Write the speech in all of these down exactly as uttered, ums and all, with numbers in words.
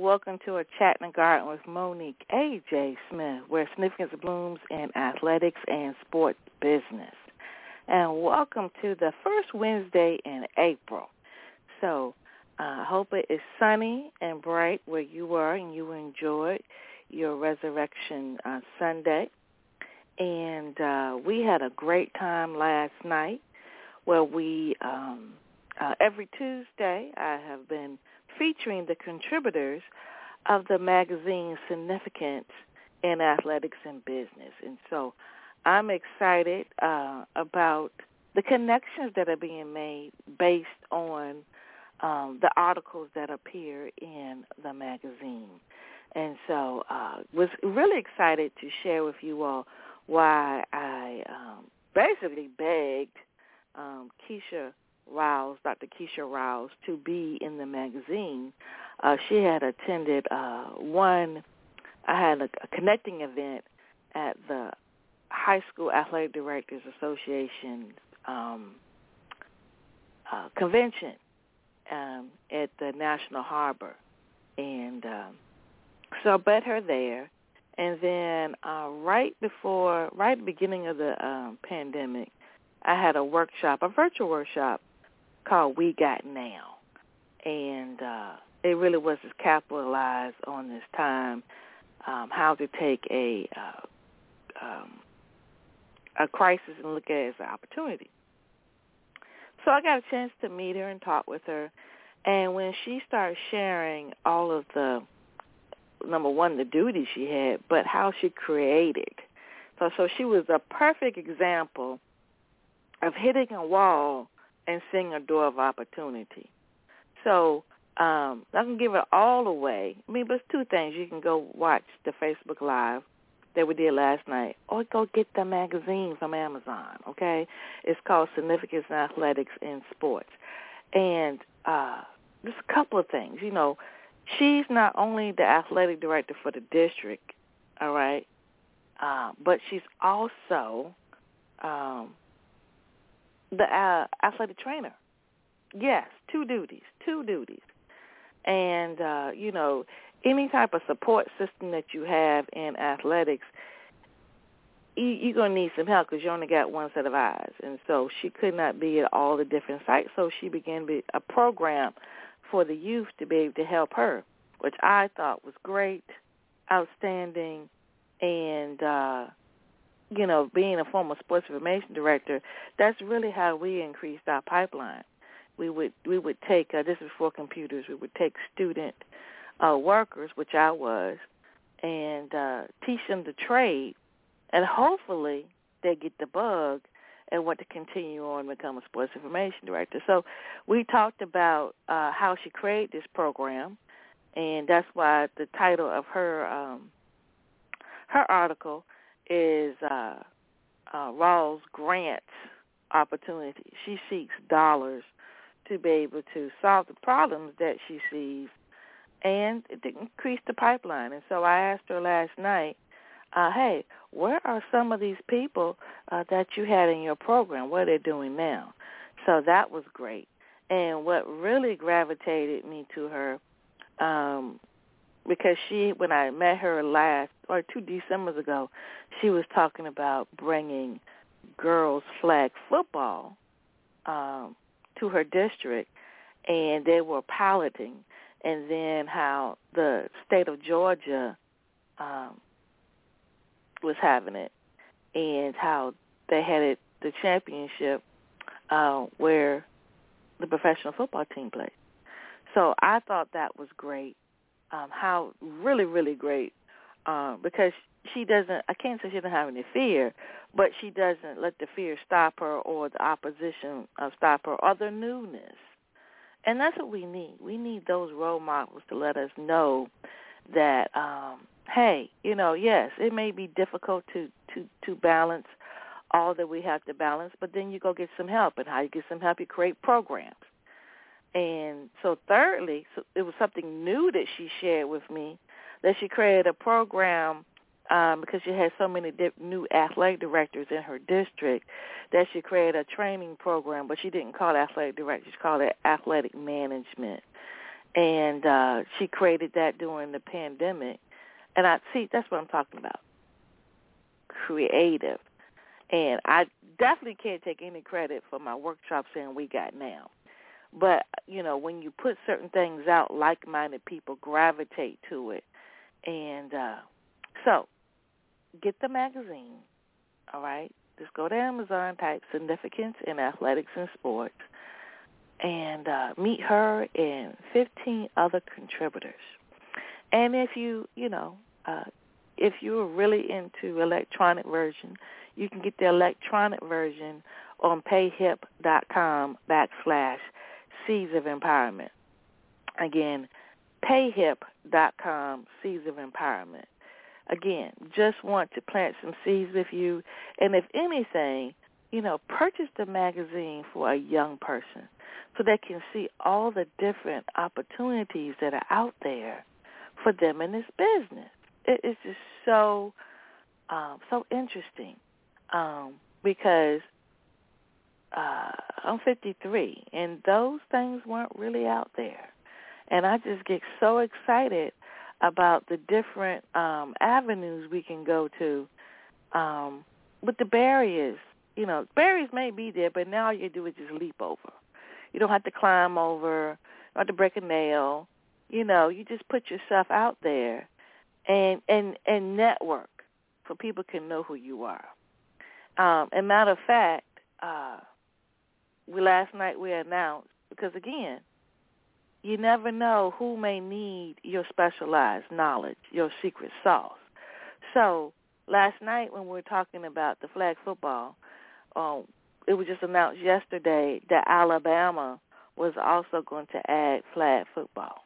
welcome to a Chat in the Garden with Monique A J. Smith, where significance blooms in athletics and sports business. And welcome to the first Wednesday in April. So I uh, hope it is sunny and bright where you are and you enjoyed your Resurrection uh, Sunday. And uh, we had a great time last night where we, um, uh, every Tuesday, I have been featuring the contributors of the magazine Significance in Athletics and Business. And so I'm excited uh, about the connections that are being made based on um, the articles that appear in the magazine. And so I uh, was really excited to share with you all why I um, basically begged um, Keisha Rouse, Doctor Keisha Rouse, to be in the magazine. Uh, she had attended uh, one, I had a, a connecting event at the High School Athletic Directors Association um, uh, convention um, at the National Harbor. And um, so I met her there. And then uh, right before, right at the beginning of the um, pandemic, I had a workshop, a virtual workshop, called We Got Now, and uh, it really was to capitalize on this time, um, how to take a uh, um, a crisis and look at it as an opportunity. So I got a chance to meet her and talk with her, and when she started sharing all of the, number one, the duties she had, but how she created. So, so she was a perfect example of hitting a wall and seeing a door of opportunity. So um, I can give it all away. I mean, but it's two things. You can go watch the Facebook Live that we did last night, or go get the magazine from Amazon, okay? It's called Significance in Athletics and Sports. And uh, just a couple of things. You know, she's not only the athletic director for the district, all right, uh, but she's also um, the uh, athletic trainer. Yes, two duties, two duties. And, uh, you know, any type of support system that you have in athletics, you, you're going to need some help because you only got one set of eyes. And so she could not be at all the different sites, so she began a program for the youth to be able to help her, which I thought was great, outstanding, and, uh, you know, being a former sports information director, that's really how we increased our pipeline. We would we would take, uh, this is before computers, we would take student uh, workers, which I was, and uh, teach them the trade, and hopefully they get the bug and want to continue on and become a sports information director. So we talked about uh, how she created this program, and that's why the title of her um, her article is uh, uh, Rawls Grants Opportunity. She seeks dollars to be able to solve the problems that she sees and to increase the pipeline. And so I asked her last night, uh, hey, where are some of these people uh, that you had in your program? What are they doing now? So that was great. And what really gravitated me to her, um, because she, when I met her last, or two Decembers ago, she was talking about bringing girls flag football um, to her district, and they were piloting, and then how the state of Georgia um, was having it, and how they had it, the championship uh, where the professional football team played. So I thought that was great. Um, how really, really great, uh, because she doesn't, I can't say she doesn't have any fear, but she doesn't let the fear stop her or the opposition uh, stop her or the newness. And that's what we need. We need those role models to let us know that, um, hey, you know, yes, it may be difficult to, to, to balance all that we have to balance, but then you go get some help. And how you get some help, you create programs. And so thirdly, so it was something new that she shared with me, that she created a program um, because she had so many di- new athletic directors in her district, that she created a training program, but she didn't call it athletic director. She called it athletic management. And uh, she created that during the pandemic. And I see, that's what I'm talking about, creative. And I definitely can't take any credit for my workshop saying We Got Now. But, you know, when you put certain things out, like-minded people gravitate to it. And uh, so get the magazine, all right? Just go to Amazon, type Significance in Athletics and Sports, and uh, meet her and fifteen other contributors. And if you, you know, uh, if you're really into electronic version, you can get the electronic version on payhip.com backslash Seeds of Empowerment. Again, payhip.com Seeds of Empowerment. Again, just want to plant some seeds with you. And if anything, you know, purchase the magazine for a young person so they can see all the different opportunities that are out there for them in this business. It, it's just so, um, so interesting um, because uh, I'm fifty-three, and those things weren't really out there. And I just get so excited about the different um, avenues we can go to um, with the barriers. You know, barriers may be there, but now all you do is just leap over. You don't have to climb over, you don't have to break a nail. You know, you just put yourself out there and and, and network so people can know who you are. Um, and matter of fact, uh, we last night we announced, because, again, you never know who may need your specialized knowledge, your secret sauce. So last night when we were talking about the flag football, um, it was just announced yesterday that Alabama was also going to add flag football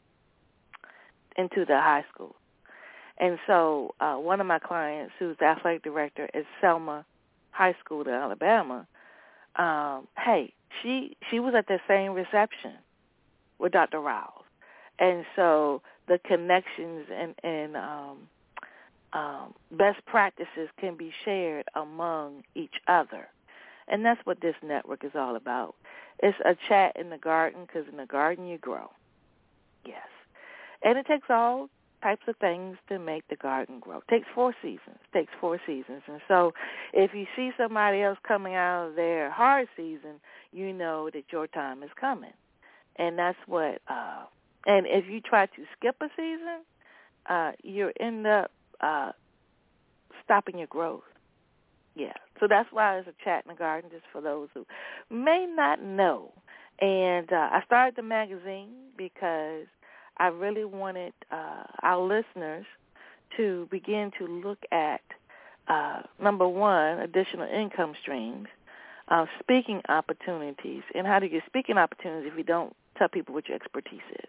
into the high school. And so uh, one of my clients, who's the athletic director at Selma High School in Alabama, um, hey, she she was at the same reception with Doctor Riles. And so the connections and, and um, um, best practices can be shared among each other. And that's what this network is all about. It's a chat in the garden, because in the garden you grow. Yes. And it takes all types of things to make the garden grow. It takes four seasons. It takes four seasons. And so if you see somebody else coming out of their hard season, you know that your time is coming. And that's what, uh, and if you try to skip a season, uh, you end up uh, stopping your growth. Yeah. So that's why there's a chat in the garden, just for those who may not know. And uh, I started the magazine because I really wanted uh, our listeners to begin to look at, uh, number one, additional income streams, uh, speaking opportunities, and how to get speaking opportunities if you don't tell people what your expertise is.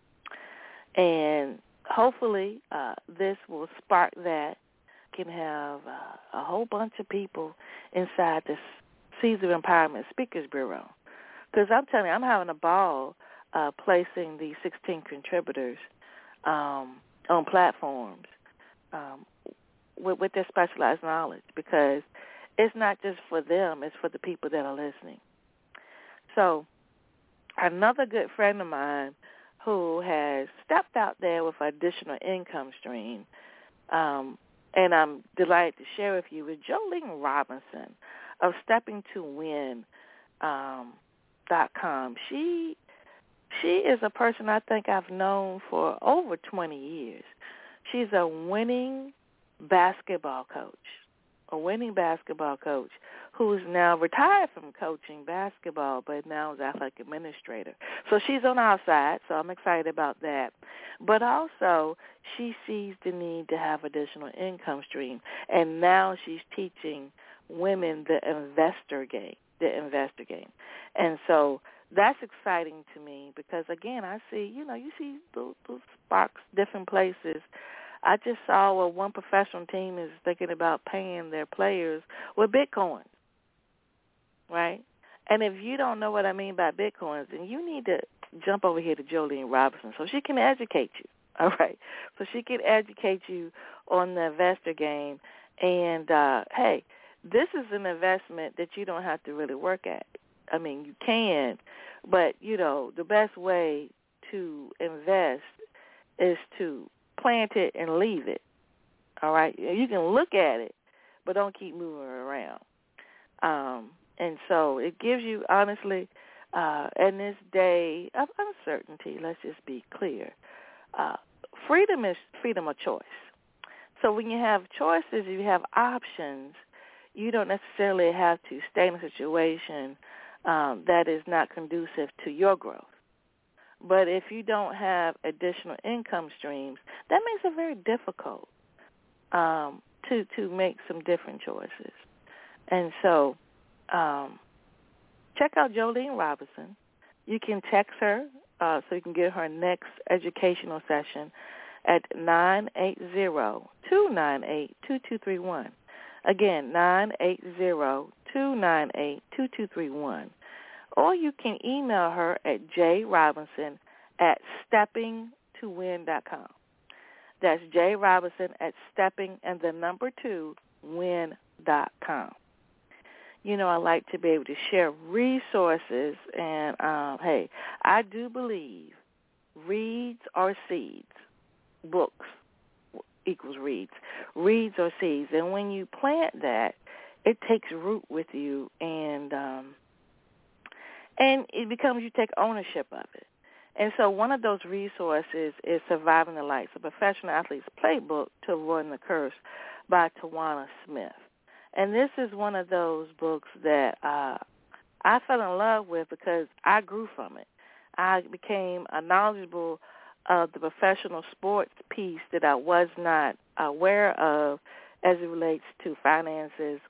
And hopefully uh, this will spark that, can have uh, a whole bunch of people inside this Seeds of Empowerment Speakers Bureau. Because I'm telling you, I'm having a ball uh, placing the sixteen contributors um, on platforms um, with, with their specialized knowledge, because it's not just for them, it's for the people that are listening. So another good friend of mine who has stepped out there with additional income stream, um, and I'm delighted to share with you, is Jolene Robinson of stepping to win dot com. She she is a person I think I've known for over twenty years. She's a winning basketball coach, a winning basketball coach who's now retired from coaching basketball, but now is athletic administrator. So she's on our side, so I'm excited about that. But also, she sees the need to have additional income stream, and now she's teaching women the investor game, the investor game. And so that's exciting to me because, again, I see, you know, you see those, those sparks different places. I just saw where one professional team is thinking about paying their players with Bitcoin, right? And if you don't know what I mean by Bitcoins, then you need to jump over here to Jolene Robinson so she can educate you, all right? So she can educate you on the investor game. And, uh, hey, this is an investment that you don't have to really work at. I mean, you can, but, you know, the best way to invest is to plant it and leave it. All right? You can look at it, but don't keep moving it around. Um, and so it gives you, honestly, uh, in this day of uncertainty, let's just be clear, uh, freedom is freedom of choice. So when you have choices, you have options, you don't necessarily have to stay in a situation um, that is not conducive to your growth. But if you don't have additional income streams, that makes it very difficult um, to, to make some different choices. And so um, check out Jolene Robinson. You can text her uh, so you can get her next educational session at nine eight zero, two nine eight, two two three one. Again, nine eight zero, two nine eight, two two three one. Or you can email her at jrobinson at stepping to win dot com. That's jrobinson at stepping and the number two win dot com. You know, I like to be able to share resources, and, um, hey, I do believe reads are seeds. Books equals reads. Reads or seeds. And when you plant that, it takes root with you, and um, and it becomes you take ownership of it. And so one of those resources is Surviving the Lights, a professional athlete's playbook to avoiding the curse by Tawana Smith. And this is one of those books that uh, I fell in love with because I grew from it. I became a knowledgeable of the professional sports piece that I was not aware of as it relates to finances.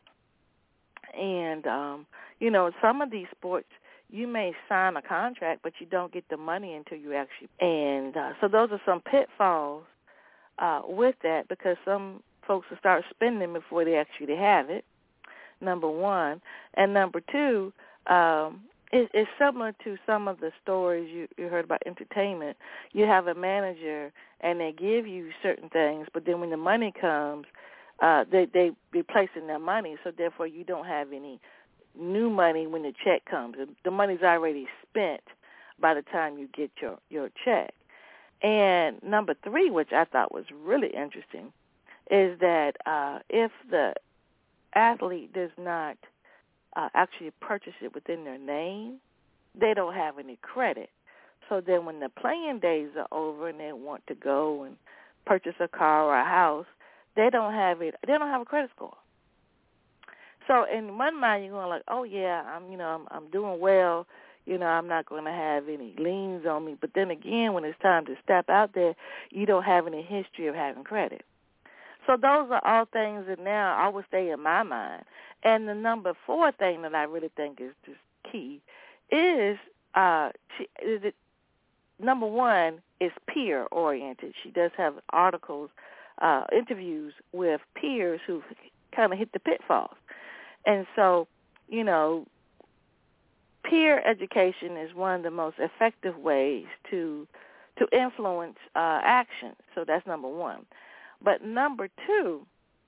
And, um, you know, some of these sports, you may sign a contract, but you don't get the money until you actually. And uh, so those are some pitfalls uh, with that, because some folks will start spending before they actually have it, number one. And number two, um, it, it's similar to some of the stories you, you heard about entertainment. You have a manager, and they give you certain things, but then when the money comes, uh, they, they replacing their money, so therefore you don't have any new money when the check comes. The money's already spent by the time you get your, your check. And number three, which I thought was really interesting, is that uh, if the athlete does not uh, actually purchase it within their name, they don't have any credit. So then when the playing days are over and they want to go and purchase a car or a house, they don't have it. They don't have a credit score. So in one mind, you're going like, oh yeah, I'm, you know, I'm, I'm doing well. You know, I'm not going to have any liens on me. But then again, when it's time to step out there, you don't have any history of having credit. So those are all things that now I would stay in my mind. And the number four thing that I really think is just key is, uh, she, is it, number one is peer-oriented. She does have articles, uh, interviews with peers who kind of hit the pitfalls. And so, you know, peer education is one of the most effective ways to to influence uh, action. So that's number one. But number two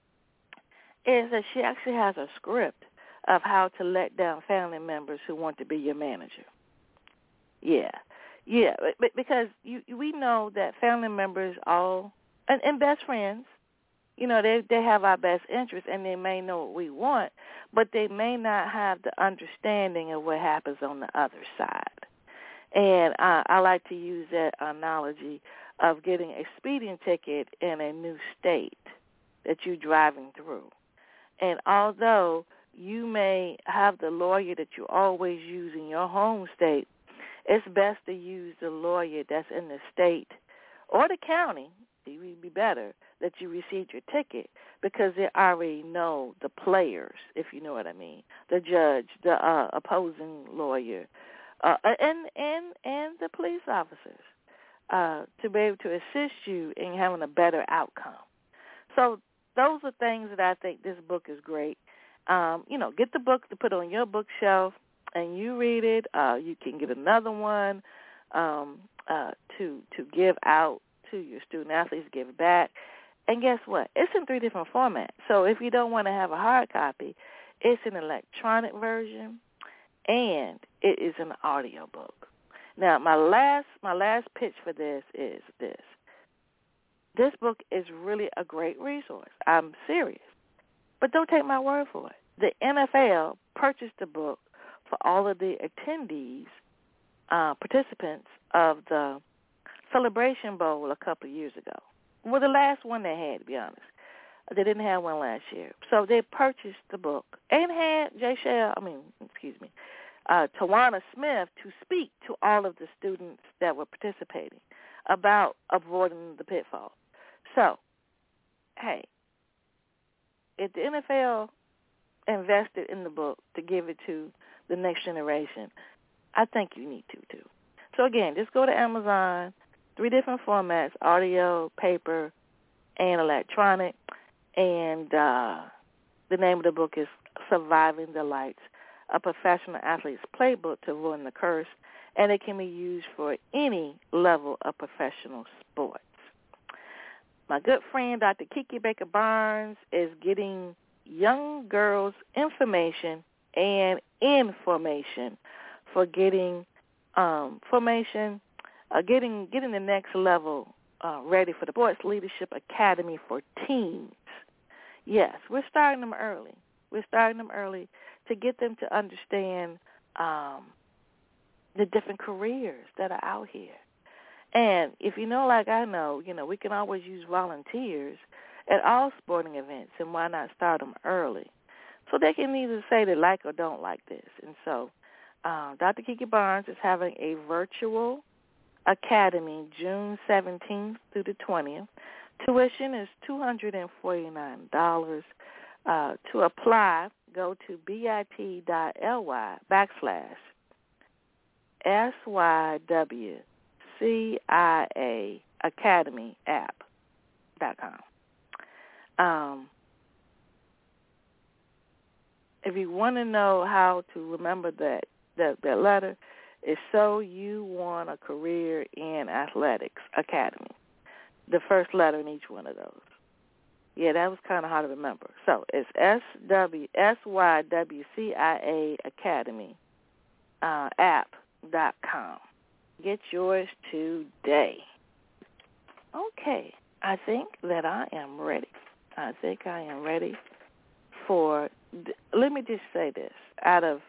is that she actually has a script of how to let down family members who want to be your manager. Yeah, yeah, but because you, we know that family members all, and, and best friends, you know, they they have our best interests, and they may know what we want, but they may not have the understanding of what happens on the other side. And I, I like to use that analogy of getting a speeding ticket in a new state that you're driving through. And although you may have the lawyer that you always use in your home state, it's best to use the lawyer that's in the state or the county, it would be better, that you received your ticket, because they already know the players, if you know what I mean, the judge, the uh, opposing lawyer, uh, and, and, and the police officers, uh, to be able to assist you in having a better outcome. So those are things that I think this book is great. Um, you know, get the book to put on your bookshelf, and you read it. Uh, you can get another one um, uh, to to give out to your student athletes, give back. And guess what? It's in three different formats. So if you don't want to have a hard copy, it's an electronic version, and it is an audio book. Now, my last my last pitch for this is this. This book is really a great resource. I'm serious. But don't take my word for it. The N F L purchased the book for all of the attendees, uh, participants of the Celebration Bowl a couple of years ago. Well, the last one they had, to be honest. They didn't have one last year. So they purchased the book and had Jay Shell, I mean, excuse me, uh, Tawana Smith to speak to all of the students that were participating about avoiding the pitfall. So, hey, if the N F L invested in the book to give it to the next generation, I think you need to, too. So, again, just go to Amazon, three different formats, audio, paper, and electronic. And uh, the name of the book is Surviving the Lights, a professional athlete's playbook to avoid the curse, and it can be used for any level of professional sports. My good friend, Doctor Kiki Baker Barnes, is getting young girls information and information for getting um, formation, uh, getting getting the next level uh, ready for the Sports Leadership Academy for teens. Yes, we're starting them early. We're starting them early to get them to understand um, the different careers that are out here. And if you know, like I know, you know, we can always use volunteers at all sporting events, and why not start them early? So they can either say they like or don't like this. And so uh, Doctor Kiki Barnes is having a virtual academy June seventeenth through the twentieth. Tuition is two hundred forty-nine dollars. Uh, to apply, go to bit.ly backslash S Y W C I A Academy app dot com. Um, if you want to know how to remember that, that, that letter, it's So You Want a Career in Athletics Academy. The first letter in each one of those. Yeah, that was kind of hard to remember. So it's S W S Y W C I A Academy uh, app dot com. Get yours today. Okay, I think that I am ready. I think I am ready for, let me just say this. Out of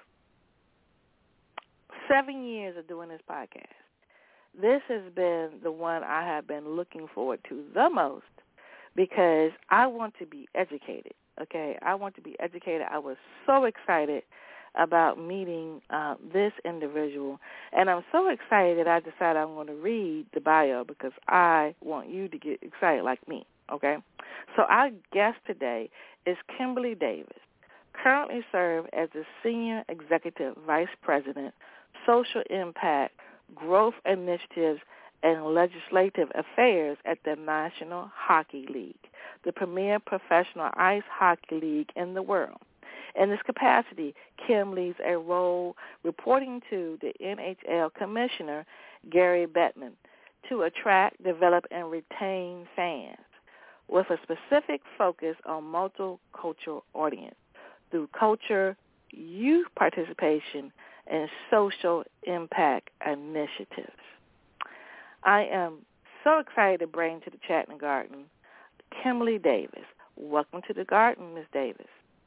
seven years of doing this podcast, this has been the one I have been looking forward to the most because I want to be educated, okay? I want to be educated. I was so excited about meeting uh, this individual, and I'm so excited that I decided I'm going to read the bio because I want you to get excited like me, okay? So our guest today is Kimberly Davis, currently serves as the Senior Executive Vice President, Social Impact, Growth Initiatives, and Legislative Affairs at the National Hockey League, the premier professional ice hockey league in the world. In this capacity, Kim leads a role reporting to the N H L Commissioner, Gary Bettman, to attract, develop, and retain fans with a specific focus on multicultural audience through culture, youth participation, and social impact initiatives. I am so excited to bring to the Chatting Garden Kimberly Davis. Welcome to the garden, Miz Davis.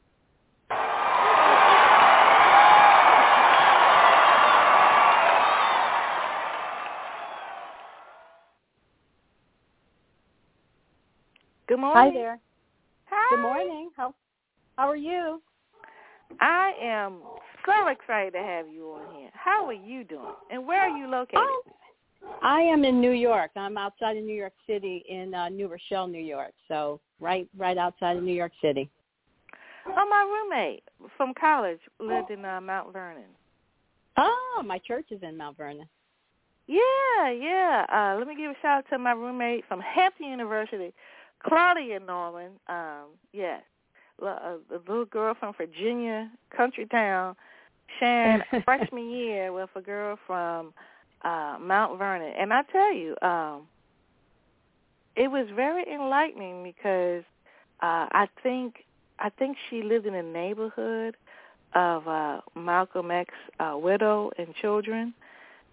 Good morning. Hi there. Hi. Good morning. How how are you? I am so excited to have you on here. How are you doing? And where are you located? Oh, I am in New York. I'm outside of New York City in uh, New Rochelle, New York. So right right outside of New York City. Oh, my roommate from college lived in uh, Mount Vernon. Oh, my church is in Mount Vernon. Yeah, yeah. Uh, let me give a shout out to my roommate from Hampton University, Claudia Norman. Um, yes, a little girl from Virginia, country town, sharing freshman year with a girl from uh, Mount Vernon. And I tell you, um, it was very enlightening because uh, I think I think she lived in a neighborhood of uh, Malcolm X uh, widow and children.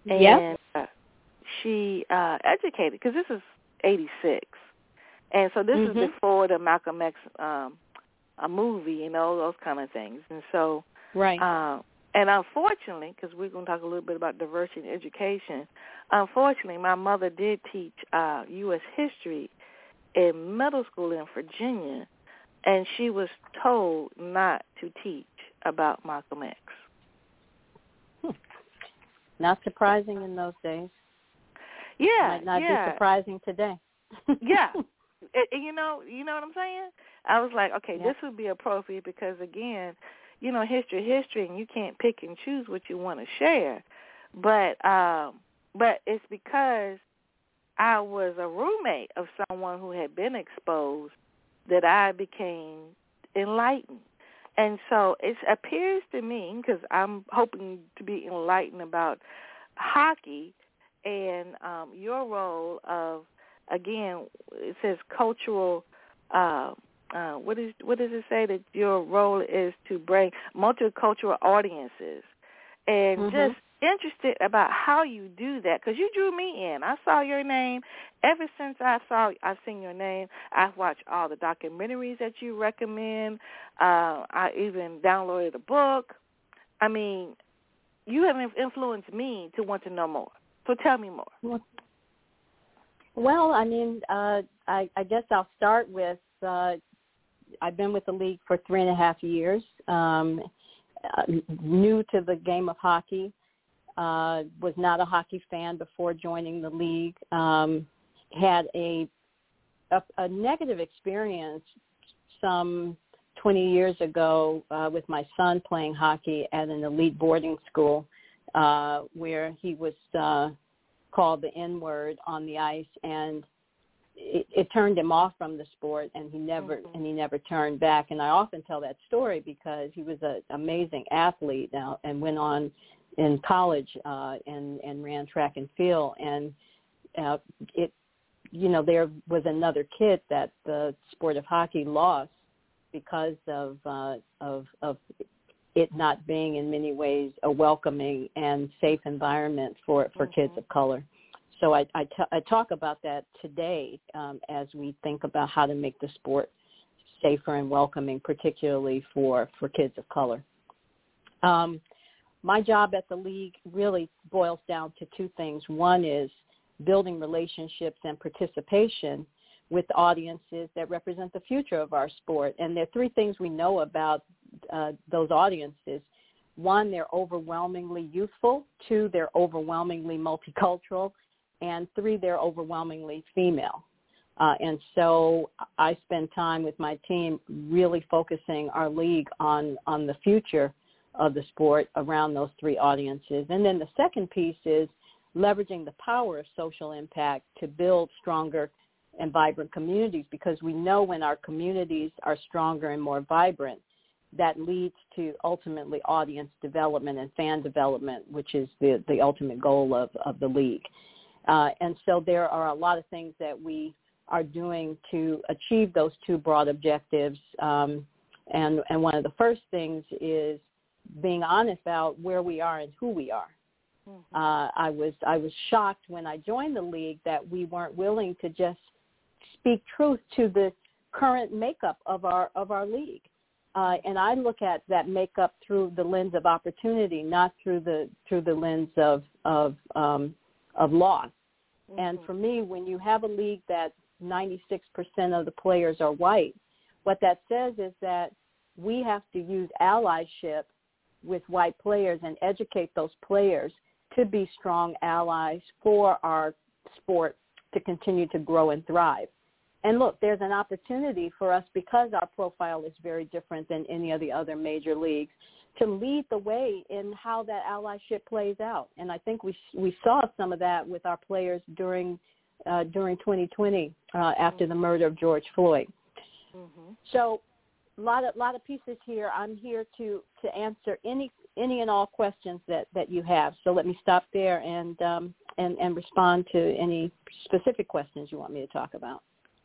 and yep. uh, she uh, educated, because this is eighty-six, and so this mm-hmm. is before the Malcolm X um, a movie, you know, those kind of things. And so, right. Uh, and unfortunately, because we're going to talk a little bit about diversity in education, unfortunately, my mother did teach uh, U S history in middle school in Virginia, and she was told not to teach about Malcolm X. Hmm. Not surprising in those days. Yeah, Might not yeah. be surprising today. Yeah. It, it, you know, you know what I'm saying? I was like, okay, yep. this would be appropriate because, again, you know, history, history, and you can't pick and choose what you want to share. But um, but it's because I was a roommate of someone who had been exposed that I became enlightened. And so it appears to me, because I'm hoping to be enlightened about hockey and um, your role of, again, it says cultural, uh, uh, what is what does it say that your role is to bring multicultural audiences, and mm-hmm. just interested about how you do that, because you drew me in. I saw your name ever since I saw I've seen your name. I've watched all the documentaries that you recommend. Uh, I even downloaded a book. I mean, you have influenced me to want to know more. So tell me more. Well, I mean, uh, I, I guess I'll start with, uh, I've been with the league for three and a half years, um, uh, new to the game of hockey, uh, was not a hockey fan before joining the league, um, had a, a, a negative experience some twenty years ago uh, with my son playing hockey at an elite boarding school uh, where he was uh, called the N-word on the ice, and it, it turned him off from the sport, and he never mm-hmm. and he never turned back. And I often tell that story because he was an amazing athlete now and went on in college uh, and and ran track and field. And uh, it, you know, there was another kid that the sport of hockey lost because of uh, of of it not being in many ways a welcoming and safe environment for, for mm-hmm. kids of color. So I, I, t- I talk about that today um, as we think about how to make the sport safer and welcoming, particularly for, for kids of color. Um, my job at the league really boils down to two things. One is building relationships and participation with audiences that represent the future of our sport. And there are three things we know about uh, those audiences. One, they're overwhelmingly youthful. Two, they're overwhelmingly multicultural. And three, they're overwhelmingly female. Uh, and so I spend time with my team really focusing our league on, on the future of the sport around those three audiences. And then the second piece is leveraging the power of social impact to build stronger and vibrant communities, because we know when our communities are stronger and more vibrant, that leads to ultimately audience development and fan development, which is the, the ultimate goal of, of the league. Uh, and so there are a lot of things that we are doing to achieve those two broad objectives. Um, and, and one of the first things is being honest about where we are and who we are. Mm-hmm. Uh, I was I was shocked when I joined the league that we weren't willing to just speak truth to the current makeup of our of our league. Uh, and I look at that makeup through the lens of opportunity, not through the through the lens of of um, of loss. Mm-hmm. And for me, when you have a league that ninety-six percent of the players are white, what that says is that we have to use allyship with white players and educate those players to be strong allies for our sport to continue to grow and thrive. And look, there's an opportunity for us, because our profile is very different than any of the other major leagues, to lead the way in how that allyship plays out. And I think we we saw some of that with our players during uh, during twenty twenty uh, after the murder of George Floyd. Mm-hmm. So a lot of lot of pieces here. I'm here to, to answer any any and all questions that, that you have. So let me stop there and um, and and respond to any specific questions you want me to talk about.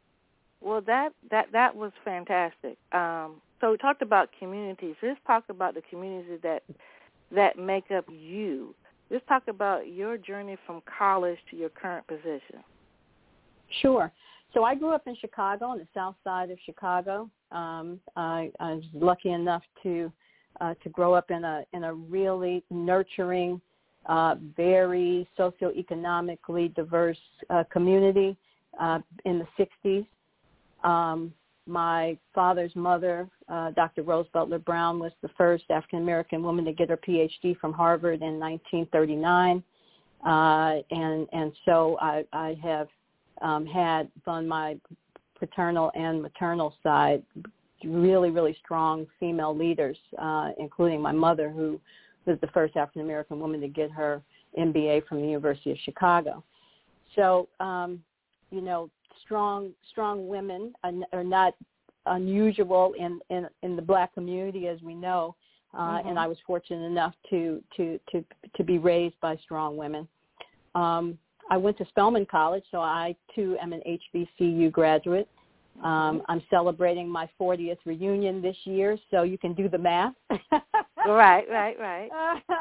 Well, that, that, that was fantastic. Um, so we talked about communities. Let's talk about the communities that that make up you. Let's talk about your journey from college to your current position. Sure. So I grew up in Chicago, on the south side of Chicago. Um, I, I was lucky enough to uh, to grow up in a in a really nurturing, uh, very socioeconomically diverse uh, community uh, in the sixties. Um, my father's mother, uh, Doctor Rose Butler Brown, was the first African-American woman to get her P H D from Harvard in nineteen thirty-nine. Uh, and, and so I, I have um, had on my paternal and maternal side really, really strong female leaders, uh, including my mother, who was the first African-American woman to get her M B A from the University of Chicago. So, um, you know, strong strong women are not unusual in, in, in the black community, as we know, uh, mm-hmm. and I was fortunate enough to, to, to, to be raised by strong women. Um, I went to Spelman College, so I, too, am an H B C U graduate. Um, I'm celebrating my fortieth reunion this year, so you can do the math. Right, right, right.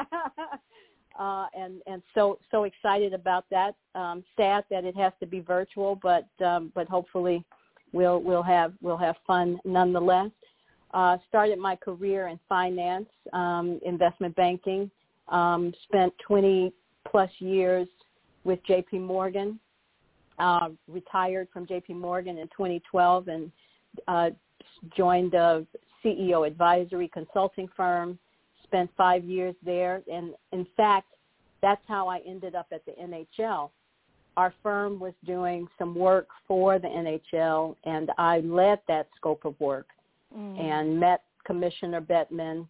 Uh, and and so so excited about that. Um, sad that it has to be virtual, but um, but hopefully we'll we'll have we'll have fun nonetheless. Uh, started my career in finance, um, investment banking. Um, spent twenty plus years with J P Morgan. Uh, retired from J P Morgan in twenty twelve and uh, joined a C E O advisory consulting firm. Spent five years there, and in fact, that's how I ended up at the N H L. Our firm was doing some work for the N H L, and I led that scope of work mm. and met Commissioner Bettman,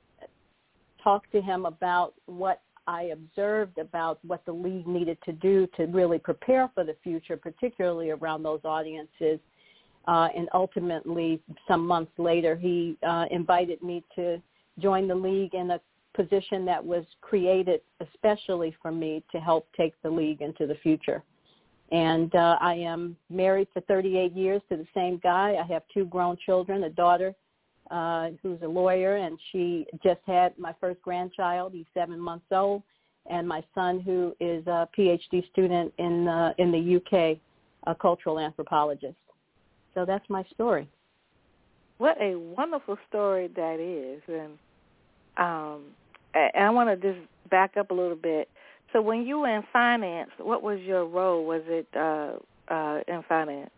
talked to him about what I observed about what the league needed to do to really prepare for the future, particularly around those audiences. Uh, and ultimately, some months later, he uh, invited me to join the league in a position that was created especially for me to help take the league into the future. And uh, I am married for thirty-eight years to the same guy. I have two grown children, a daughter uh, who's a lawyer, and she just had my first grandchild. He's seven months old. And my son, who is a P H D student in, uh, in the U K, a cultural anthropologist. So that's my story. What a wonderful story that is. And um, and I want to just back up a little bit. So when you were in finance, what was your role? Was it uh, uh, in finance?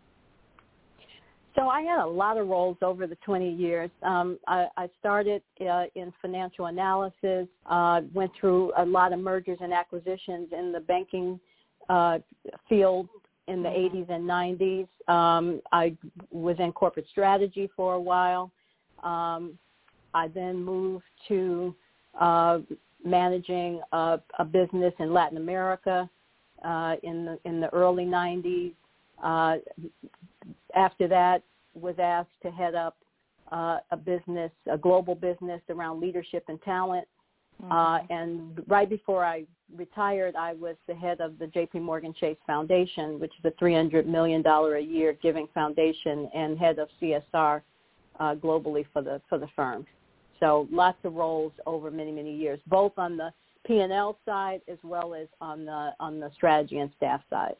So I had a lot of roles over the twenty years. Um, I, I started uh, in financial analysis, uh, went through a lot of mergers and acquisitions in the banking uh, field in the mm-hmm. eighties and nineties. Um, I was in corporate strategy for a while. Um, I then moved to uh, managing a, a business in Latin America uh, in the in the early nineties. Uh, after that, was asked to head up uh, a business, a global business around leadership and talent. Mm-hmm. Uh, and right before I retired, I was the head of the J P Morgan Chase Foundation, which is a three hundred million dollars a year giving foundation, and head of C S R uh, globally for the for the firm. So lots of roles over many, many years, both on the P and L side as well as on the on the strategy and staff side.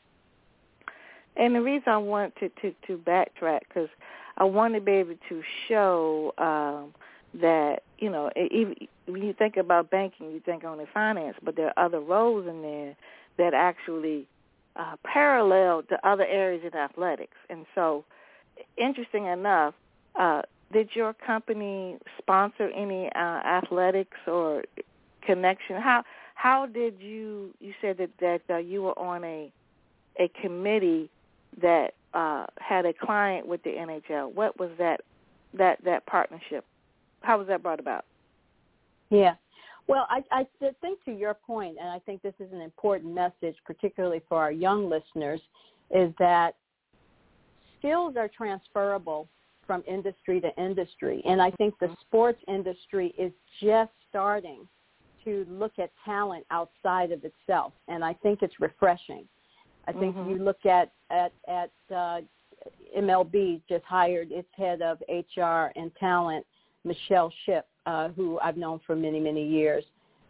And the reason I want to, to, to backtrack, because I want to be able to show um, that, you know, even when you think about banking, you think only finance, but there are other roles in there that actually uh, parallel to other areas in athletics. And so, interesting enough, uh, did your company sponsor any uh, athletics or connection? How how did you, you said that, that uh, you were on a a committee that uh, had a client with the N H L. What was that that that partnership? How was that brought about? Yeah. Well, I, I think to your point, and I think this is an important message, particularly for our young listeners, is that skills are transferable from industry to industry. And I think the sports industry is just starting to look at talent outside of itself. And I think it's refreshing. I think mm-hmm. you look at at, at uh, M L B just hired its head of H R and talent, Michelle Shipp, uh, who I've known for many, many years.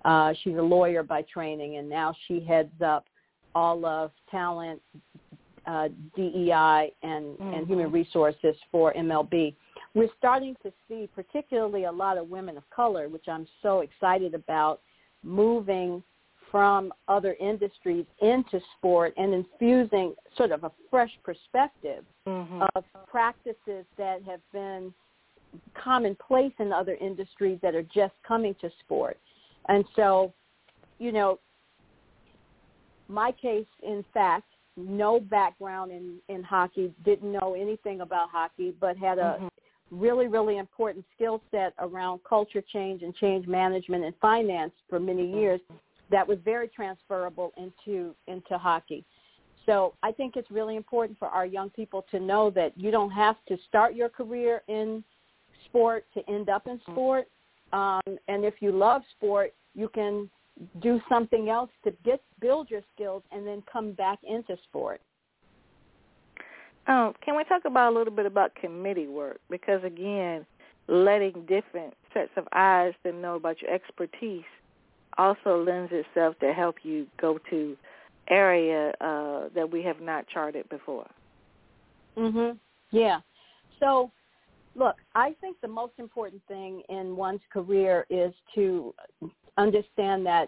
Uh, she's a lawyer by training, and now she heads up all of talent, uh, D E I, and, mm-hmm. and human resources for M L B. We're starting to see particularly a lot of women of color, which I'm so excited about, moving from other industries into sport and infusing sort of a fresh perspective mm-hmm. of practices that have been commonplace in other industries that are just coming to sport. And so, you know, my case, in fact, no background in, in hockey, didn't know anything about hockey, but had a mm-hmm. really, really important skill set around culture change and change management and finance for many years that was very transferable into into hockey. So I think it's really important for our young people to know that you don't have to start your career in sport to end up in sport. Um, and if you love sport, you can do something else to get build your skills and then come back into sport. Um, can we talk about a little bit about committee work? Because, again, letting different sets of eyes to know about your expertise also lends itself to help you go to area uh, that we have not charted before. Mhm. Yeah. So, look, I think the most important thing in one's career is to understand that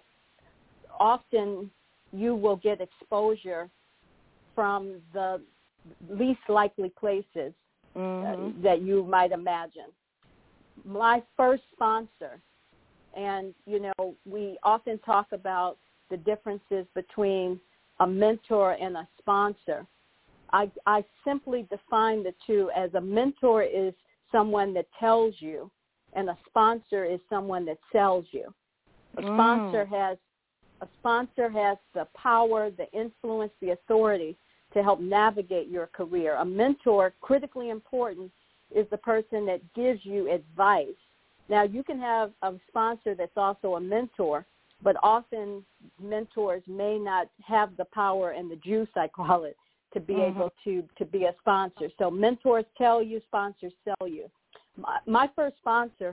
often you will get exposure from the least likely places mm-hmm. uh, that you might imagine. My first sponsor, and, you know, we often talk about the differences between a mentor and a sponsor. I, I simply define the two as a mentor is someone that tells you, and a sponsor is someone that sells you. A sponsor mm. has a sponsor has the power, the influence, the authority to help navigate your career. A mentor, critically important, is the person that gives you advice. Now, you can have a sponsor that's also a mentor, but often mentors may not have the power and the juice, I call it, to be mm-hmm. able to, to be a sponsor. So mentors tell you, sponsors sell you. My, my first sponsor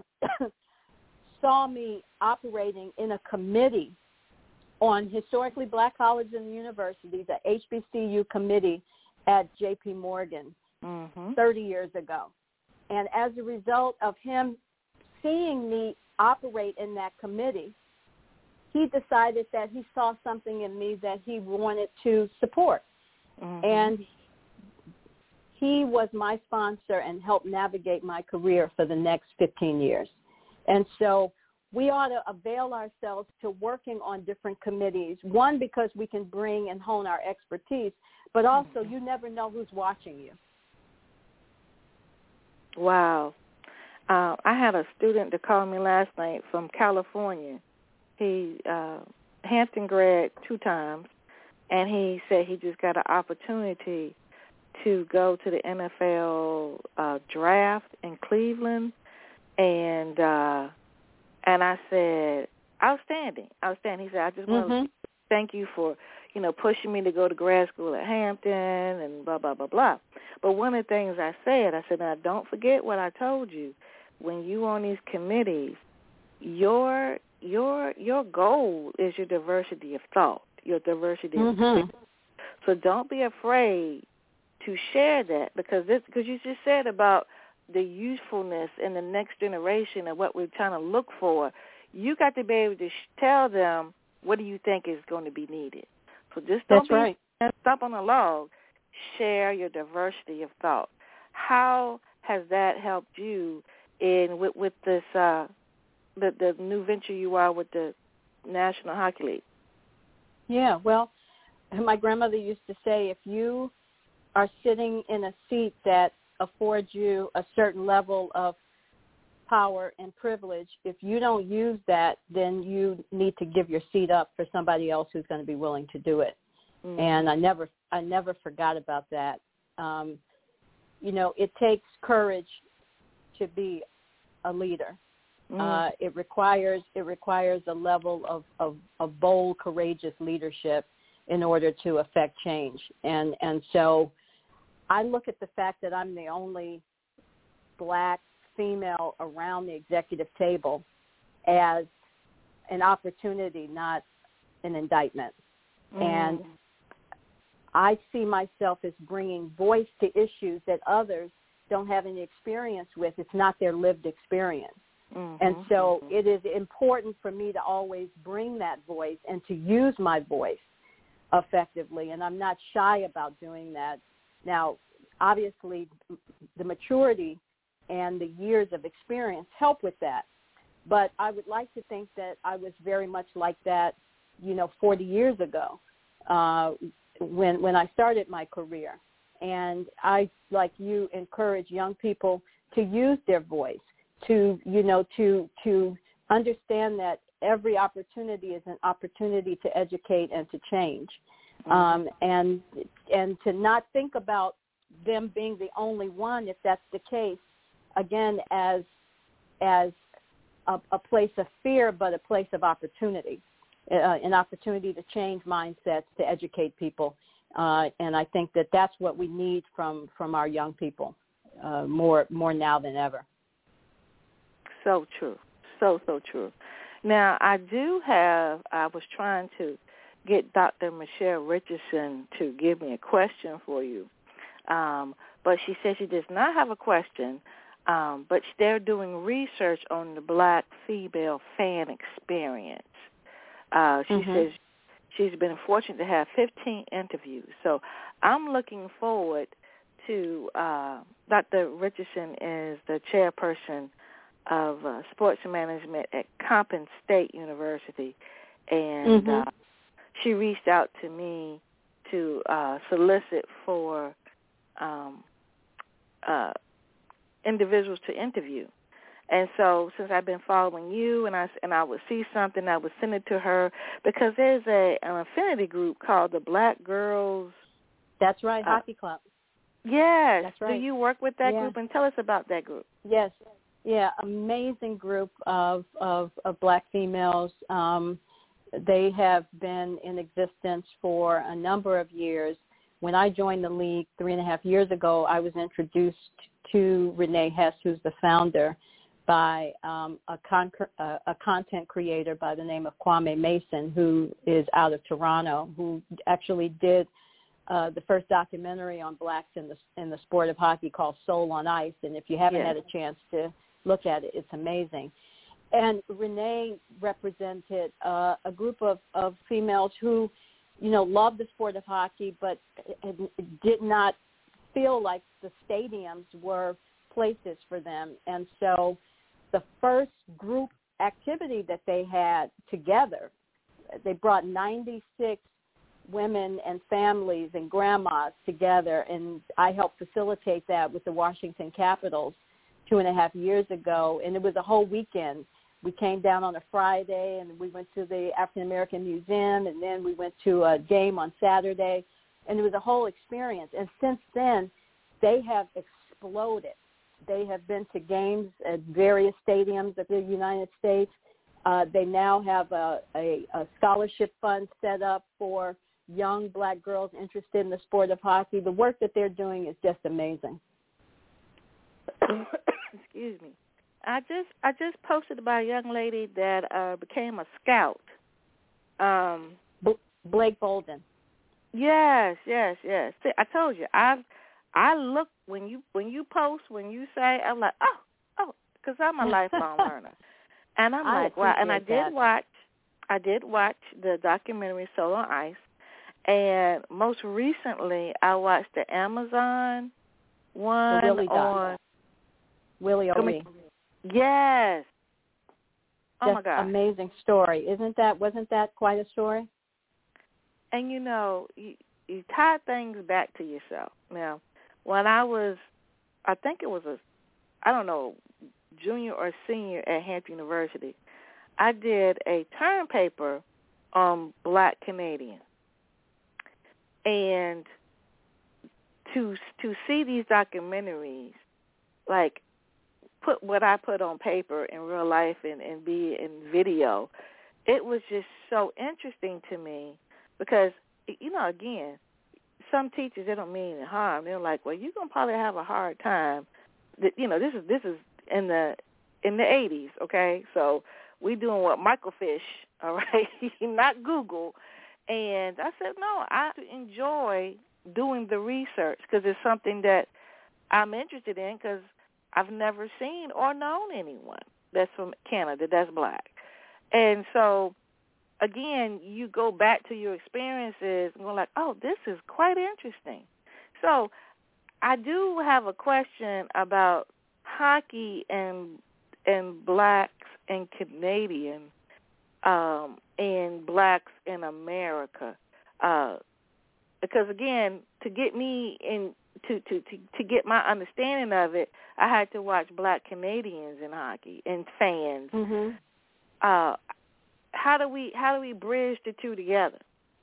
saw me operating in a committee on historically black colleges and universities, the H B C U committee at J P Morgan mm-hmm. thirty years ago. And as a result of him seeing me operate in that committee, he decided that he saw something in me that he wanted to support. Mm-hmm. And he was my sponsor and helped navigate my career for the next fifteen years. And so we ought to avail ourselves to working on different committees, one, because we can bring and hone our expertise, but also mm-hmm. you never know who's watching you. Wow. Uh, I had a student that called me last night from California. He uh, Hampton grad two times, and he said he just got an opportunity to go to the N F L uh, draft in Cleveland, and uh, and I said, outstanding, outstanding. He said, I just want mm-hmm. to thank you for, you know, pushing me to go to grad school at Hampton and blah, blah, blah, blah. But one of the things I said, I said, now don't forget what I told you. When you on these committees, your your your goal is your diversity of thought, your diversity mm-hmm. of thought. So don't be afraid to share that, because this because you just said about the usefulness in the next generation and what we're trying to look for. You got to be able to sh- tell them what do you think is going to be needed. So just don't That's be right. stop on a log. Share your diversity of thought. How has that helped you in with, with this uh, the the new venture you are with the National Hockey League? Yeah, well, my grandmother used to say, if you are sitting in a seat that affords you a certain level of power and privilege, if you don't use that, then you need to give your seat up for somebody else who's going to be willing to do it. Mm-hmm. And I never, I never forgot about that. Um, you know, it takes courage to be a leader. Mm-hmm. Uh, it requires, it requires a level of, of, of bold, courageous leadership in order to affect change. And, and so I look at the fact that I'm the only black female around the executive table as an opportunity, not an indictment. Mm. And I see myself as bringing voice to issues that others don't have any experience with. It's not their lived experience. Mm-hmm. And so it is important for me to always bring that voice and to use my voice effectively, and I'm not shy about doing that. Now, obviously, the maturity and the years of experience help with that, but I would like to think that I was very much like that, you know, forty years ago uh, when when I started my career. And I, like you, encourage young people to use their voice, to, you know, to to understand that every opportunity is an opportunity to educate and to change, mm-hmm. um, and and to not think about them being the only one, if that's the case, again, as as a, a place of fear, but a place of opportunity, uh, an opportunity to change mindsets, to educate people. Uh, and I think that that's what we need from, from our young people, uh, more more now than ever. So true. So, so true. Now, I do have, I was trying to get Doctor Michelle Richardson to give me a question for you. Um, but she says she does not have a question, um, but they're doing research on the black female fan experience. Uh, she mm-hmm. says she's been fortunate to have fifteen interviews. So I'm looking forward to, uh, Doctor Richardson is the chairperson of uh, sports management at Compton State University, and mm-hmm. uh, she reached out to me to uh, solicit for um, uh, individuals to interview. And so since I've been following you and I, and I would see something, I would send it to her, because there's a an affinity group called the Black Girls. That's right, uh, Hockey Club. Yes. That's right. Do you work with that yeah. group? And tell us about that group. Yes. Yeah, amazing group of, of, of black females. Um, they have been in existence for a number of years. When I joined the league three and a half years ago, I was introduced to Renee Hess, who's the founder, by um, a, con- uh, a content creator by the name of Kwame Mason, who is out of Toronto, who actually did uh, the first documentary on blacks in the in the sport of hockey called Soul on Ice. And if you haven't yes. had a chance to look at it, it's amazing. And Renee represented uh, a group of, of females who, you know, loved the sport of hockey, but did not feel like the stadiums were places for them. And so the first group activity that they had together, they brought ninety-six women and families and grandmas together, and I helped facilitate that with the Washington Capitals two and a half years ago, and it was a whole weekend. We came down on a Friday, and we went to the African American Museum, and then we went to a game on Saturday, and it was a whole experience. And since then, they have exploded. They have been to games at various stadiums of the United States. Uh, they now have a, a, a scholarship fund set up for young black girls interested in the sport of hockey. The work that they're doing is just amazing. Excuse me. I just I just posted about a young lady that uh, became a scout. Um, B- Blake Bolden. Yes, yes, yes. See, I told you. I I look when you when you post, when you say, I'm like, oh, oh, because I'm a lifelong learner, and I'm I like, wow. And I did that. watch, I did watch the documentary Soul on Ice, and most recently I watched the Amazon one the Willie on doc. Willie O'Ree. Yes. Oh Just my God. Amazing story. Isn't that, wasn't that quite a story? And you know, you, you tie things back to yourself. Now, when I was, I think it was a, I don't know, junior or senior at Hampton University, I did a term paper on black Canadians. And to to see these documentaries, like, put what I put on paper in real life and, and be in video, it was just so interesting to me because, you know, again, some teachers, they don't mean harm. They're like, well, you're going to probably have a hard time. You know, this is this is in the in the eighties, okay? So we doing what Michael Fish, all right, not Google. And I said, no, I enjoy doing the research because it's something that I'm interested in because I've never seen or known anyone that's from Canada that's black. And so, again, you go back to your experiences and go like, oh, this is quite interesting. So I do have a question about hockey and and blacks and Canadian um, and blacks in America. Uh, because, again, to get me in, to, to, to, to get my understanding of it, I had to watch black Canadians in hockey and fans. Mm-hmm. Uh, how do we how do we bridge the two together?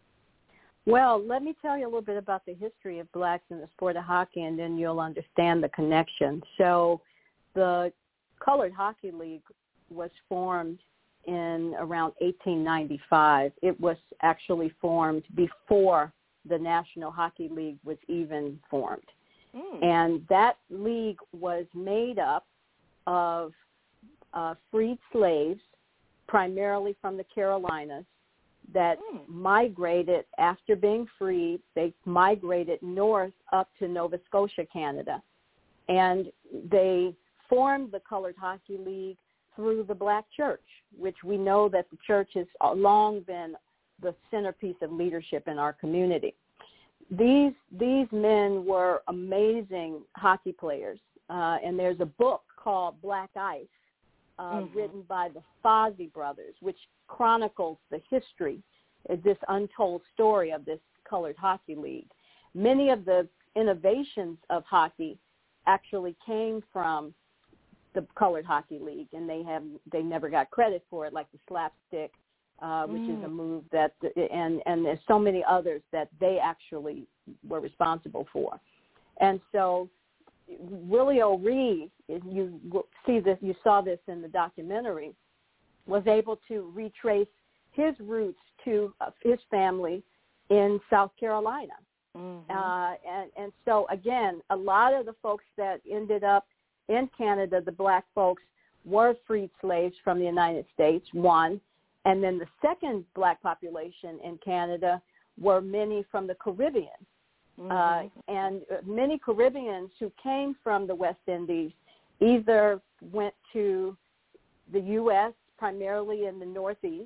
Well, let me tell you a little bit about the history of blacks in the sport of hockey, and then you'll understand the connection. So the Colored Hockey League was formed in around eighteen ninety-five. It was actually formed before the National Hockey League was even formed. Mm. And that league was made up of uh, freed slaves, primarily from the Carolinas, that mm. migrated after being freed. They migrated north up to Nova Scotia, Canada. And they formed the Colored Hockey League through the Black Church, which we know that the church has long been the centerpiece of leadership in our community. These these men were amazing hockey players, uh, and there's a book called Black Ice, uh, mm-hmm. written by the Fozzie brothers, which chronicles the history, uh, this untold story of this Colored Hockey League. Many of the innovations of hockey actually came from the Colored Hockey League, and they have they never got credit for it, like the slapstick, uh, which mm. is a move that, and and there's so many others that they actually were responsible for. And so Willie O'Ree, you see this, you saw this in the documentary, was able to retrace his roots to uh, his family in South Carolina. Mm-hmm. Uh, and, and so, again, a lot of the folks that ended up in Canada, the black folks, were freed slaves from the United States, one. And then the second black population in Canada were many from the Caribbean. Mm-hmm. Uh, and many Caribbeans who came from the West Indies either went to the U S primarily in the Northeast,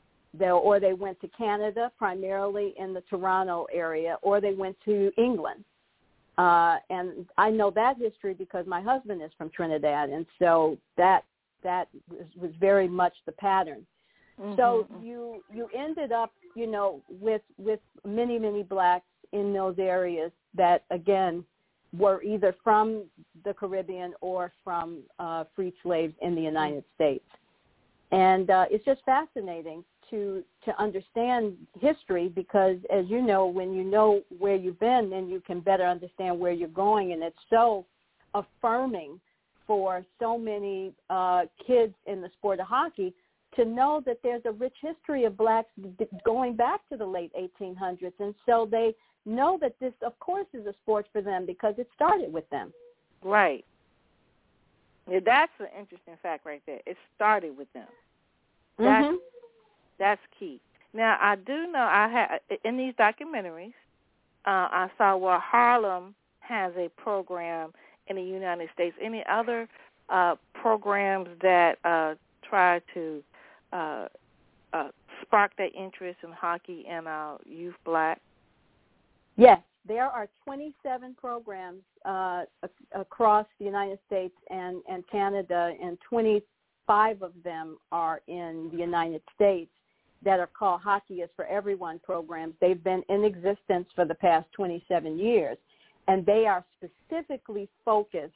or they went to Canada primarily in the Toronto area, or they went to England. Uh, and I know that history because my husband is from Trinidad, and so that that was, was very much the pattern. Mm-hmm. So you you ended up, you know, with with many, many blacks in those areas that, again, were either from the Caribbean or from uh, freed slaves in the United States. And uh, it's just fascinating to to understand history because, as you know, when you know where you've been, then you can better understand where you're going. And it's so affirming for so many uh, kids in the sport of hockey to know that there's a rich history of blacks going back to the late eighteen hundreds. And so they know that this, of course, is a sport for them because it started with them. Right. Yeah, that's an interesting fact right there. It started with them. That's, mm-hmm. that's key. Now, I do know I have in these documentaries, uh, I saw where Harlem has a program in the United States. Any other uh, programs that uh, try to uh, uh, spark that interest in hockey in our youth black? Yes, there are twenty-seven programs uh, across the United States and, and Canada, and twenty-five of them are in the United States that are called Hockey is for Everyone programs. They've been in existence for the past twenty-seven years, and they are specifically focused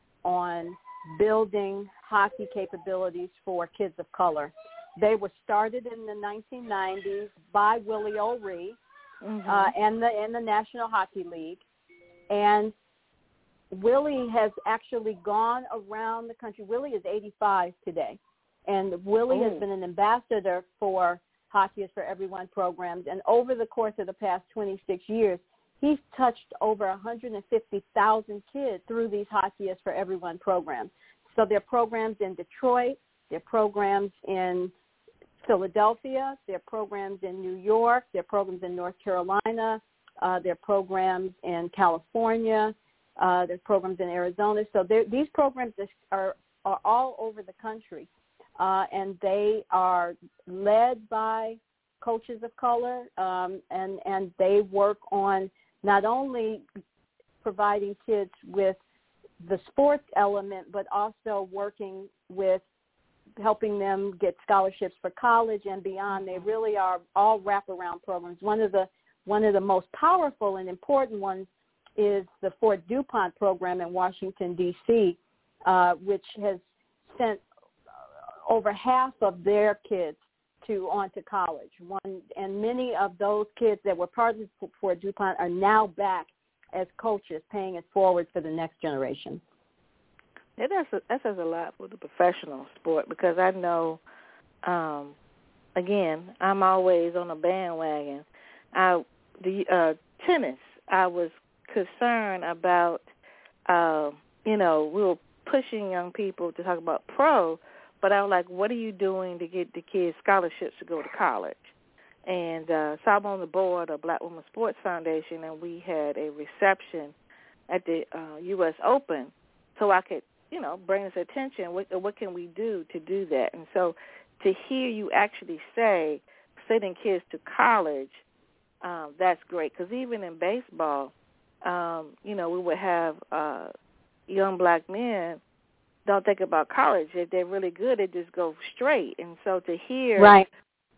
on building hockey capabilities for kids of color. They were started in the nineteen nineties by Willie O'Ree, mm-hmm. uh, and the and the National Hockey League, and Willie has actually gone around the country. Willie is eighty-five today, and Willie oh. has been an ambassador for Hockey is for Everyone programs, and over the course of the past twenty-six years, he's touched over one hundred fifty thousand kids through these Hockey is for Everyone programs. So there are programs in Detroit, There are programs in Philadelphia. There are programs in New York. There are programs in North Carolina. Uh, there are programs in California. Uh, there are programs in Arizona. So these programs are, are all over the country, uh, and they are led by coaches of color, um, and, and they work on not only providing kids with the sports element, but also working with helping them get scholarships for college and beyond. They really are all wraparound programs. One of the one of the most powerful and important ones is the Fort DuPont program in Washington, D C, uh, which has sent over half of their kids to on to college. One, and many of those kids that were part of Fort DuPont are now back as coaches, paying it forward for the next generation. Yeah, that's a, that says a lot for the professional sport, because I know, um, again, I'm always on a bandwagon. I, the uh, tennis, I was concerned about, uh, you know, we were pushing young people to talk about pro, but I was like, what are you doing to get the kids scholarships to go to college? And uh, so I'm on the board of Black Women's Sports Foundation, and we had a reception at the uh, U S Open, so I could, you know, bring this attention. What, what can we do to do that? And so to hear you actually say sending kids to college, um, that's great. Because even in baseball, um, you know, we would have uh, young black men don't think about college. If they're really good, they just go straight. And so to hear right.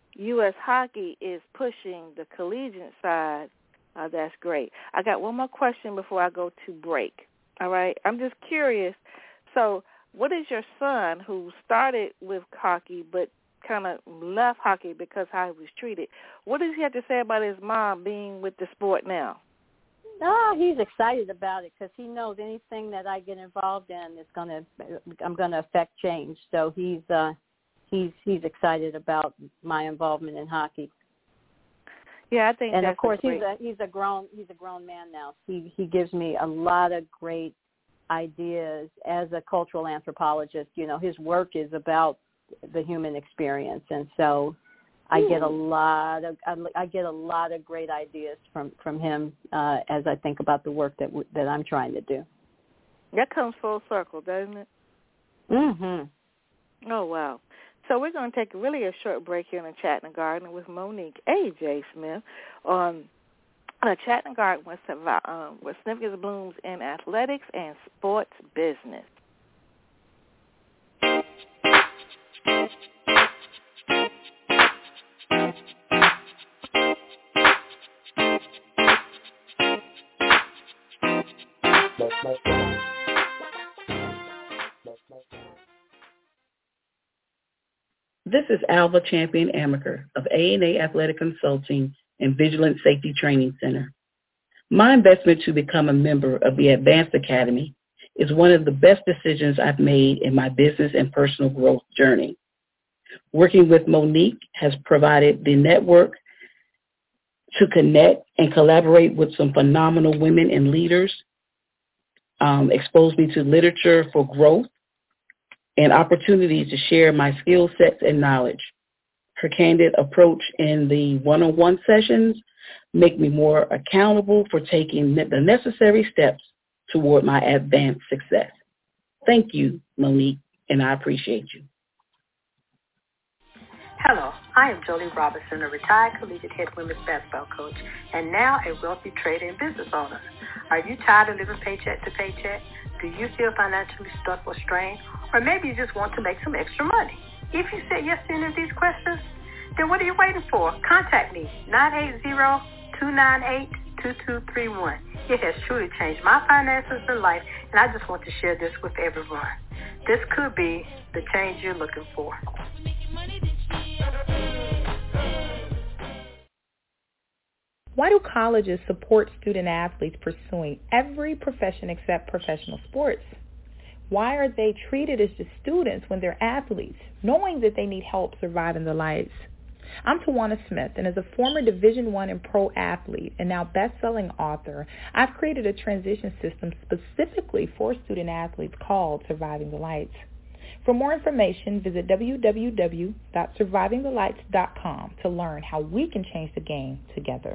U S Hockey is pushing the collegiate side, uh, that's great. I got one more question before I go to break. All right? I'm just curious. So what is your son, who started with hockey but kind of left hockey because how he was treated, what does he have to say about his mom being with the sport now? Oh, he's excited about it because he knows anything that I get involved in is going to, I'm going to affect change. So he's uh, he's he's excited about my involvement in hockey. Yeah, I think. And that's of course, a great... he's a he's a grown he's a grown man now. He he gives me a lot of great ideas as a cultural anthropologist. You know, his work is about the human experience, and so I get a lot of I get a lot of great ideas from from him uh, as I think about the work that w- that I'm trying to do. That comes full circle, doesn't it? Mhm. Oh wow! So we're going to take really a short break here in the Chatting Garden with Monique A J Smith on uh, Chatting Garden with um, with Significance Blooms in Athletics and Sports Business. This is Alva Champion Amaker of A and A Athletic Consulting and Vigilant Safety Training Center. My investment to become a member of the Advanced Academy is one of the best decisions I've made in my business and personal growth journey. Working with Monique has provided the network to connect and collaborate with some phenomenal women and leaders, um, exposed me to literature for growth, and opportunities to share my skill sets and knowledge. Her candid approach in the one-on-one sessions make me more accountable for taking the necessary steps toward my advanced success. Thank you, Monique, and I appreciate you. Hello, I am Jolie Robinson, a retired collegiate head women's basketball coach, and now a wealthy trader and business owner. Are you tired of living paycheck to paycheck? Do you feel financially stuck or strained? Or maybe you just want to make some extra money? If you said yes to any of these questions, then what are you waiting for? Contact me, nine eight zero, two nine eight, two two three one. It has truly changed my finances and life, and I just want to share this with everyone. This could be the change you're looking for. Why do colleges support student athletes pursuing every profession except professional sports? Why are they treated as just students when they're athletes, knowing that they need help surviving the lights? I'm Tawana Smith, and as a former Division I and pro athlete and now best-selling author, I've created a transition system specifically for student athletes called Surviving the Lights. For more information, visit w w w dot surviving the lights dot com to learn how we can change the game together.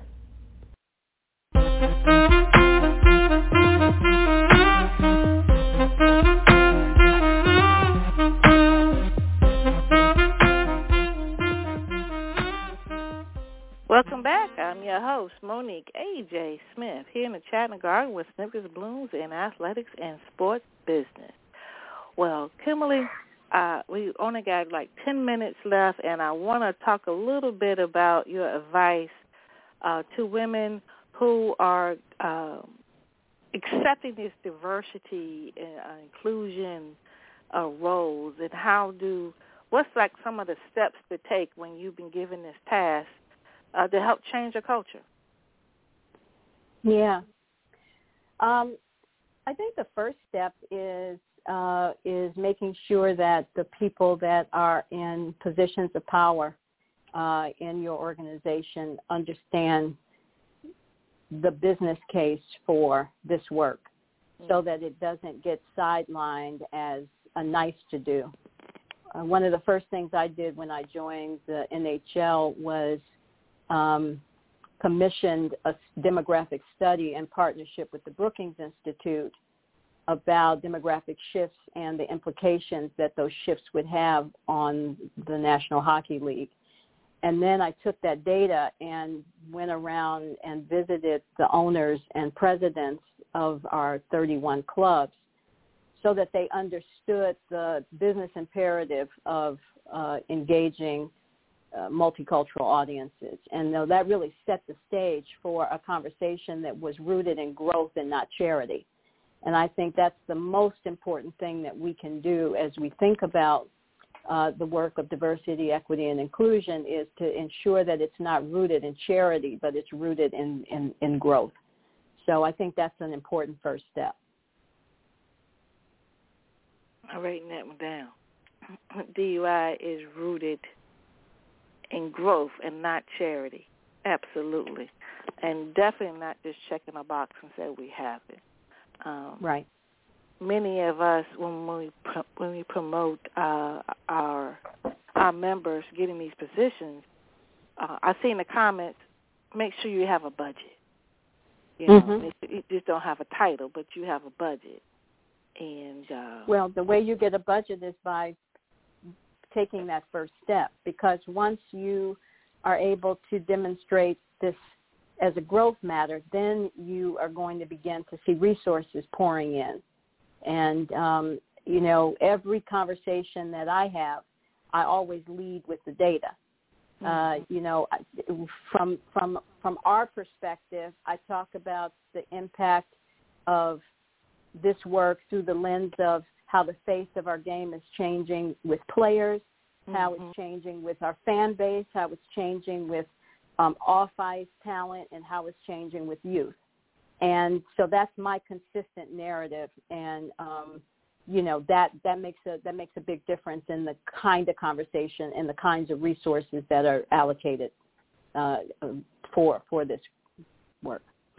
Welcome back. I'm your host, Monique A J. Smith, here in the Chattanooga Garden with Snippets Blooms in Athletics and Sports Business. Well, Kimberly, uh, we only got like ten minutes left, and I want to talk a little bit about your advice uh, to women who are uh, accepting this diversity and uh, inclusion uh, roles, and how do, what's like some of the steps to take when you've been given this task Uh, to help change your culture? Yeah. Um, I think the first step is uh, is making sure that the people that are in positions of power uh, in your organization understand the business case for this work, mm-hmm. so that it doesn't get sidelined as a nice to do. Uh, one of the first things I did when I joined the N H L was Um, commissioned a demographic study in partnership with the Brookings Institute about demographic shifts and the implications that those shifts would have on the National Hockey League. And then I took that data and went around and visited the owners and presidents of our thirty-one clubs so that they understood the business imperative of uh, engaging Uh, multicultural audiences. And uh, that really set the stage for a conversation that was rooted in growth and not charity. And I think that's the most important thing that we can do as we think about uh, the work of diversity, equity, and inclusion, is to ensure that it's not rooted in charity, but it's rooted in, in, in growth. So I think that's an important first step. I'm writing that one down. D U I is rooted in growth and not charity. Absolutely. And definitely not just checking a box and say we have it. Um, right. Many of us, when we when we promote uh, our our members getting these positions, uh, I've seen the comments, make sure you have a budget. You know, mm-hmm. you just don't have a title, but you have a budget. And uh, well, the way you get a budget is by taking that first step, because once you are able to demonstrate this as a growth matter, then you are going to begin to see resources pouring in. And, um, you know, every conversation that I have, I always lead with the data. Mm-hmm. Uh, you know, from from from our perspective, I talk about the impact of this work through the lens of how the face of our game is changing with players, mm-hmm. how it's changing with our fan base, how it's changing with um, off-ice talent, and how it's changing with youth. And so that's my consistent narrative, and um, you know that that makes a that makes a big difference in the kind of conversation and the kinds of resources that are allocated uh, for for this work.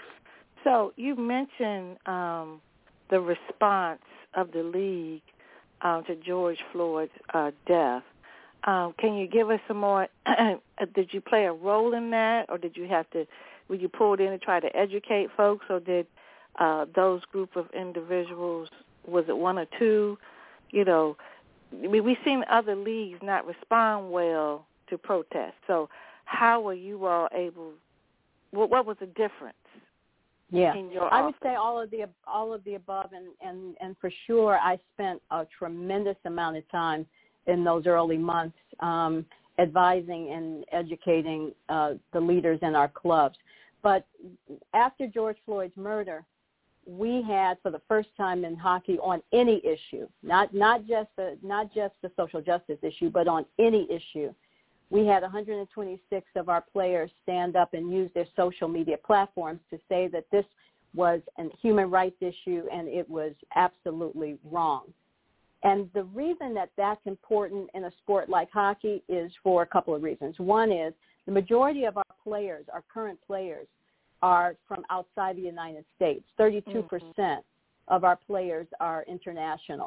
So you mentioned um, the response of the league uh, to George Floyd's uh, death. Um, can you give us some more? Did you play a role in that, or did you have to? Were you pulled in to try to educate folks, or did uh, those group of individuals? Was it one or two? You know, I mean, we've seen other leagues not respond well to protests. So, how were you all able? What, what was the difference? Yeah, in your I office? would say all of the all of the above, and, and, and for sure, I spent a tremendous amount of time in those early months um, advising and educating uh, the leaders in our clubs. But after George Floyd's murder, we had, for the first time in hockey, on any issue, not not just the not just the social justice issue, but on any issue, we had one hundred twenty-six of our players stand up and use their social media platforms to say that this was a human rights issue and it was absolutely wrong. And the reason that that's important in a sport like hockey is for a couple of reasons. One is the majority of our players, our current players, are from outside the United States. thirty-two percent mm-hmm. of our players are international.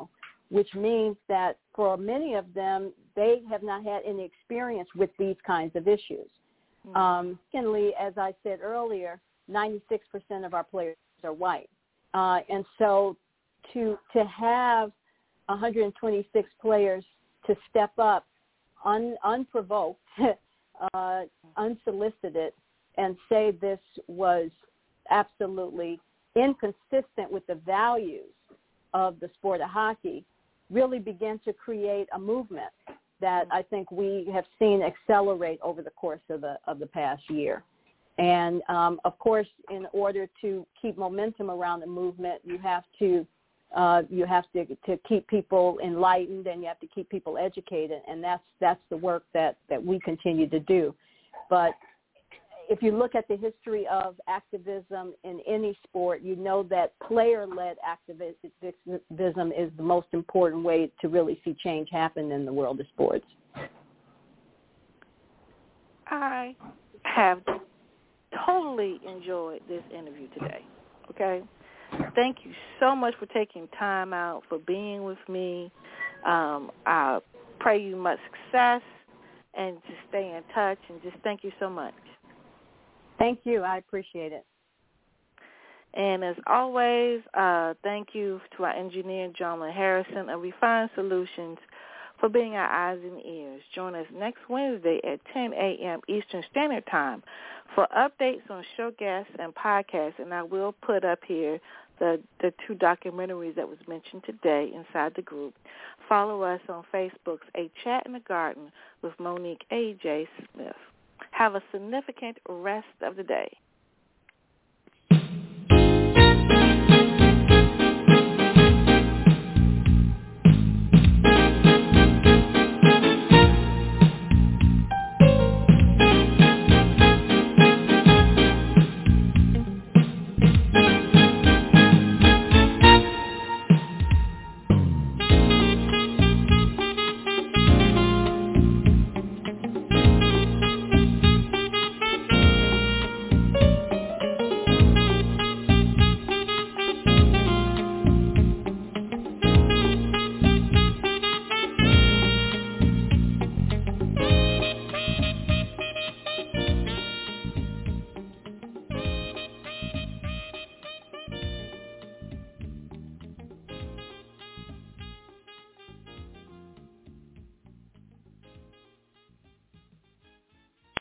which means that for many of them, they have not had any experience with these kinds of issues. Mm-hmm. Um, secondly, as I said earlier, ninety-six percent of our players are white. Uh, and so to to have one hundred twenty-six players to step up un, unprovoked, uh, unsolicited, and say this was absolutely inconsistent with the values of the sport of hockey really began to create a movement that I think we have seen accelerate over the course of the of the past year. And, um, of course, in order to keep momentum around the movement, you have to uh, you have to, to keep people enlightened, and you have to keep people educated, and that's that's the work that, that we continue to do. But if you look at the history of activism in any sport, you know that player-led activism is the most important way to really see change happen in the world of sports. I have totally enjoyed this interview today, okay? Thank you so much for taking time out, for being with me. Um, I pray you much success and just stay in touch, and just thank you so much. Thank you. I appreciate it. And as always, uh, thank you to our engineer, John Harrison of Refined Solutions, for being our eyes and ears. Join us next Wednesday at ten a.m. Eastern Standard Time for updates on show guests and podcasts. And I will put up here the, the two documentaries that was mentioned today inside the group. Follow us on Facebook's A Chat in the Garden with Monique A J. Smith. Have a significant rest of the day.